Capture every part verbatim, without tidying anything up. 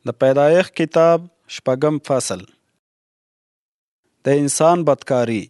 د پیدایښت کتاب شپږم فصل. د انسان بدکاری.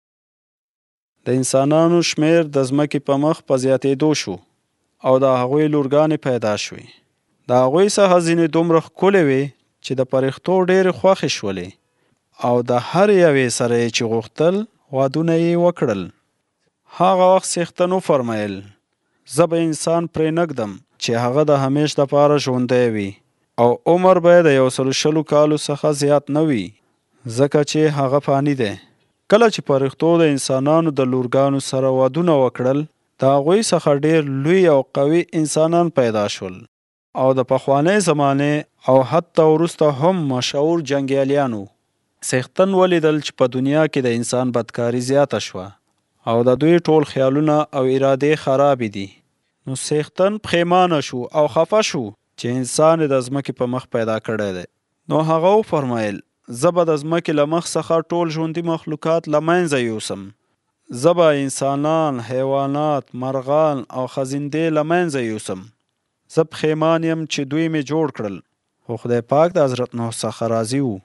د انسانانو شمیر د ځمکې په مخ په زیاتېدو شو او د هغوی لورګانې پیدا شوې. د هغوی څخه ځینې دومره ښکلې وې چې د فرښتو ډېرې خوښې شولې او د هر یوې سره یې چې غوښتل وعدونه یې وکړل. هغه وخت څښتن وفرمیل: زه به انسان پرې نږدم چې هغه د همیش دپاره ژوندی وي او عمر به یې د یو سلو شلو کالو څخه زیات نه وي، ځکه چې هغه فاني دی. کله چې فرښتو د انسانانو د لورګانو سره وعدونه وکړل، د هغوی څخه ډېر لوی او قوي انسانان پیدا شول او د پخوانۍ زمانې او حتی وروسته هم مشهور جنګیالیان وو. څښتن ولیدل چې په دنیا کې د انسان بدکاري زیاته شوه او د دوی ټول خیالونه او ارادې خرابې دي. نو څښتن پښیمانه شو او خفه شو چې انسان د ځمکې په مخ پیدا کړی دی. نو هغه وفرمیل: زه به د ځمکې له مخ څخه ټول ژوندي مخلوقات له منځه یوسم. زه به انسانان، حیوانات، مرغان او خزندې له منځه یوسم. زه پښیمان یم چې دوی مې جوړ کړل. خو خدای پاک د حضرت نوح څخه راضي و.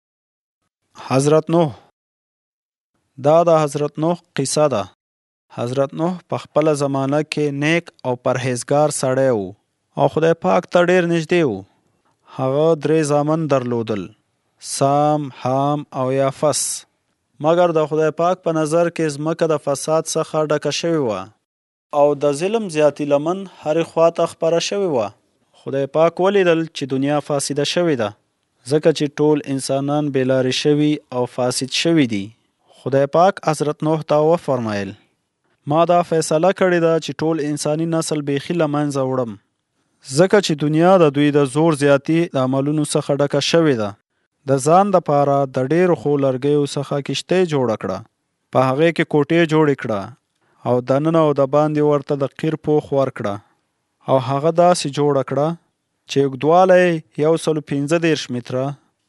حضرت نوح. دا د حضرت نوح قصه ده. حضرت نوح په خپله زمانه کې نیک او پرهیزګار سړی و او خدای پاک ته ډېر نږدې و. هغه درې زامن درلودل: سام، حام او یافس. مګر د خدای پاک په نظر کې ځمکه د فساد څخه ډکه شوې وه او د ظلم زیاتي لمن هرې خواته خپره شوې وه. خدای پاک ولیدل چې دنیا فاسده شوې ده، ځکه چې ټول انسانان بېلارې شوي او فاسد شوي دي. خدای پاک حضرت نوح ته وفرمیل: ما دا فیصله کړې ده چې ټول انساني نسل بیخي له منځه وړم، ځکه چې دنیا د دوی د زور زیاتي د عملونو څخه ډکه شوې ده. د ځان دپاره د ډېرو ښو لرګیو څخه کښتۍ جوړه کړه، په هغې کې کوټې جوړې کړه او دننه او د باندې ورته د قیر پوښ ورکړه او هغه داسې جوړه کړه چې اوږدوالی یې یو سلو پنځه دېرش متره،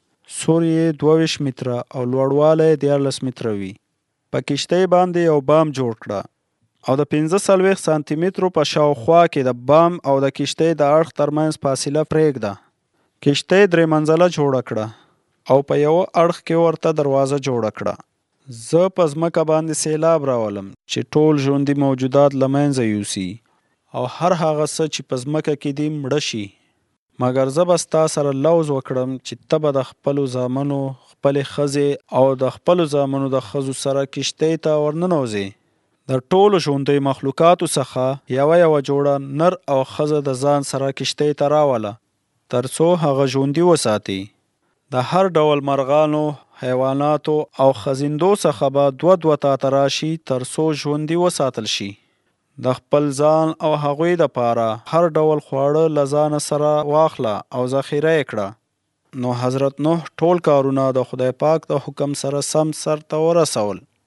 سور یې دوه ویشت متره او لوړوالی یې دیارلس متره وي. په کښتۍ باندې یو بام جوړ کړه او د پنځه څلوېښت سانتي مترو په شاوخوا کې د بام او د کښتۍ د اړخ ترمنځ فاصله پرېږده. کښتۍ درې منزله جوړه کړه او په یوه اړخ کې ورته دروازه جوړه کړه. زه په ځمکه باندې سیلاب راولم چې ټول ژوندي موجودات له منځه یوسي او هر هغه څه چې په ځمکه کې دي مړه شي. مګر زه به ستا سره لوز وکړم چې ته به د خپلو زامنو، خپلې ښځې او د خپلو زامنو د ښځو سره کښتۍ ته ورننوځې. د ټولو ژوندیو مخلوقاتو څخه یوه یوه جوړه نر او ښځه د ځان سره کښتۍ ته راوله، تر څو هغه ژوندي وساتي. د هر ډول مرغانو، حیواناتو او خزندو څخه به دوه دوه تاته راشي تر څو ژوندي وساتل شي. د خپل ځان او هغوی دپاره هر ډول خواړه له ځانه سره واخله او ذخیره یې کړه. نو حضرت نوح ټول کارونه د خدای پاک د حکم سره سم سرته ورسول.